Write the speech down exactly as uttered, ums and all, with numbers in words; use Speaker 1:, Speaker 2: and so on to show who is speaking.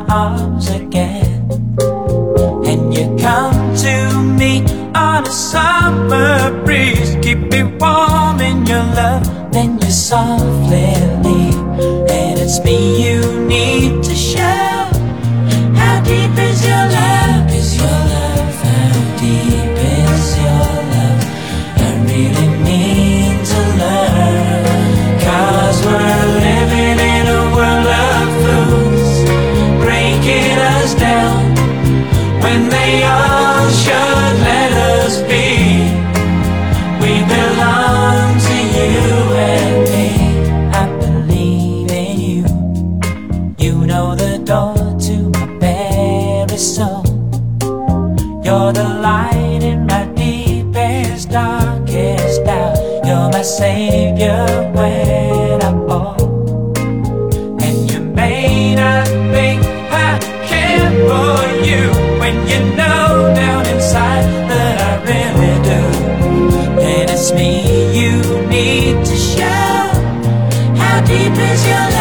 Speaker 1: arms again. And you come to me on a summer breeze, keep me warm in your love, then you softly leave. And it's me you need to show. How deep is your love? Deep is your love? How deep is your love? I really need to learn. Cause we're living in a world of fools, breaking us down when they all should let us be. We belong to you and me. I believe in you. You know the door to my very soul. You're the light in my deepest, darkest doubt. You're my savior when I fall. And you may not think I care for you, when you know down inside that I really do. And it's me you need to show. How deep is your love?